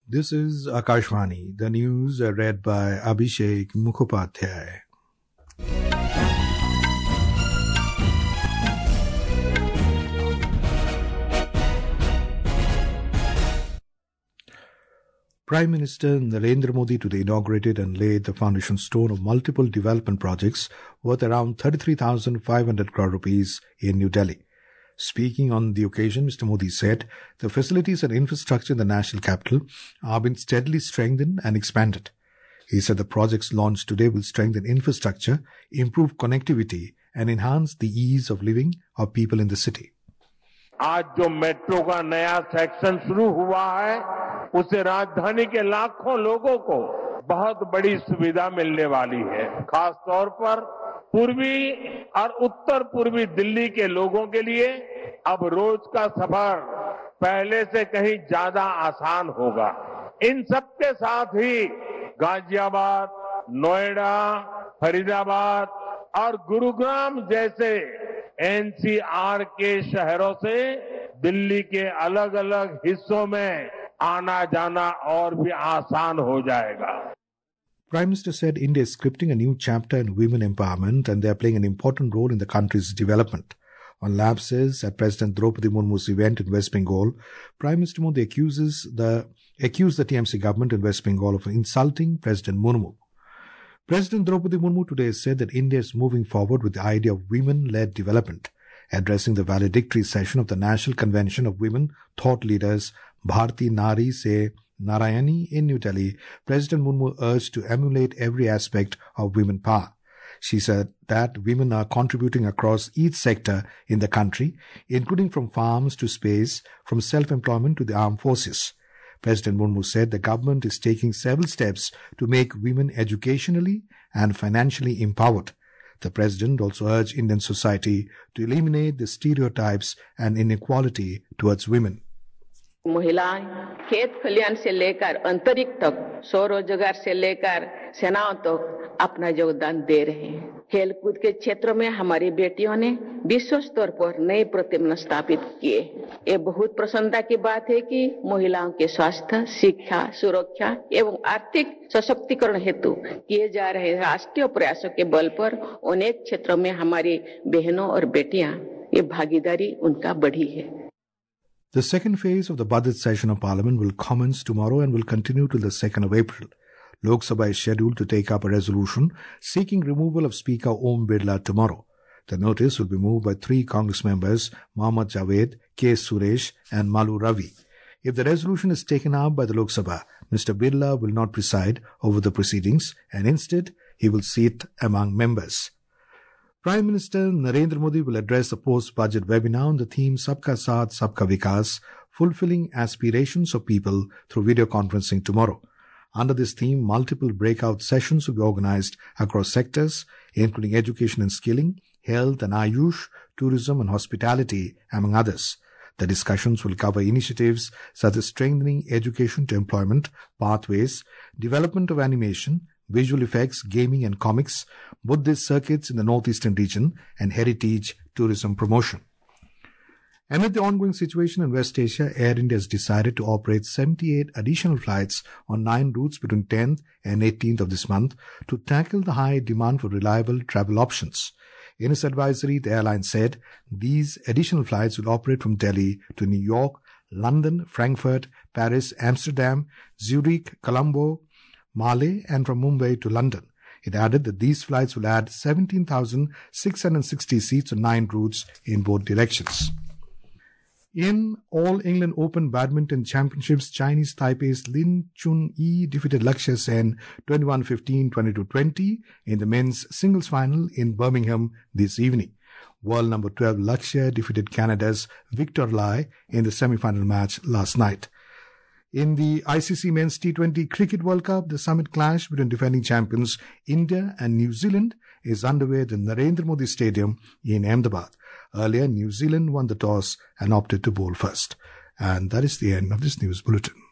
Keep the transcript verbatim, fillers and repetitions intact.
This is Akashvani, the news read by Abhishek Mukhopadhyay. Prime Minister Narendra Modi today inaugurated and laid the foundation stone of multiple development projects worth around thirty-three thousand five hundred crore rupees in New Delhi. Speaking on the occasion, Mister Modi said the facilities and infrastructure in the national capital are being steadily strengthened and expanded. He said the projects launched today will strengthen infrastructure, improve connectivity and enhance the ease of living of people in the city. आज जो metro का नया section शुरू हुआ है, उससे राजधानी के लाखों लोगों को बहुत बड़ी सुविधा मिलने वाली है। खास तौर पर पूर्वी और उत्तर पूर्वी दिल्ली के लोगों के लिए अब रोज का सफर पहले से कहीं ज्यादा आसान होगा। इन सबके साथ ही गाजियाबाद, नोएडा, फरीदाबाद और गुरुग्राम जैसे एनसीआर के शहरों से दिल्ली के अलग अलग हिस्सों में आना जाना और भी आसान हो जाएगा। Prime Minister said India is scripting a new chapter in women empowerment and they are playing an important role in the country's development. On lapses at President Draupadi Murmu's event in West Bengal, Prime Minister Modi accuses the accused the T M C government in West Bengal of insulting President Murmu. President Draupadi Murmu today said that India is moving forward with the idea of women-led development. Addressing the valedictory session of the National Convention of Women Thought Leaders Bharati Nari Se Narayani in New Delhi, President Murmu urged to emulate every aspect of women power. She said that women are contributing across each sector in the country, including from farms to space, from self-employment to the armed forces. President Murmu said the government is taking several steps to make women educationally and financially empowered. The president also urged Indian society to eliminate the stereotypes and inequality towards women. महिलाएं खेत खलियान से लेकर अंतरिक्ष तक, स्वरोजगार से लेकर सेनाओं तक अपना योगदान दे रहे हैं। खेलकूद के क्षेत्र में हमारी बेटियों ने विश्व स्तर पर नए प्रतिमान स्थापित किए। ये बहुत प्रसन्नता की बात है कि महिलाओं के स्वास्थ्य, शिक्षा, सुरक्षा एवं आर्थिक सशक्तिकरण हेतु किए जा रहे राष्ट्रीय प्रयासों के बल पर अनेक क्षेत्रों में हमारी बहनों और बेटियां ये भागीदारी उनका बढ़ी है। The second phase of the budget session of Parliament will commence tomorrow and will continue till the second of April. Lok Sabha is scheduled to take up a resolution seeking removal of Speaker Om Birla tomorrow. The notice will be moved by three Congress members, Mohammad Javed, K. Suresh and Malu Ravi. If the resolution is taken up by the Lok Sabha, Mister Birla will not preside over the proceedings and instead he will sit among members. Prime Minister Narendra Modi will address the post-budget webinar on the theme Sabka Saath, Sabka Vikas, fulfilling aspirations of people through video conferencing tomorrow. Under this theme, multiple breakout sessions will be organized across sectors, including education and skilling, health and Ayush, tourism and hospitality, among others. The discussions will cover initiatives such as strengthening education to employment, pathways, development of animation, visual effects, gaming and comics, Buddhist circuits in the northeastern region, and heritage tourism promotion. Amid the ongoing situation in West Asia, Air India has decided to operate seventy-eight additional flights on nine routes between tenth and eighteenth of this month to tackle the high demand for reliable travel options. In its advisory, the airline said these additional flights will operate from Delhi to New York, London, Frankfurt, Paris, Amsterdam, Zurich, Colombo, Male and from Mumbai to London. It added that these flights will add seventeen thousand six hundred sixty seats on nine routes in both directions. In All England Open Badminton Championships, Chinese Taipei's Lin Chun-yi defeated Lakshya Sen twenty-one fifteen, twenty-two twenty in the men's singles final in Birmingham this evening. World number twelve Lakshya defeated Canada's Victor Lai in the semi-final match last night. In the I C C Men's T twenty Cricket World Cup, the summit clash between defending champions India and New Zealand is underway at the Narendra Modi Stadium in Ahmedabad. Earlier, New Zealand won the toss and opted to bowl first. And that is the end of this news bulletin.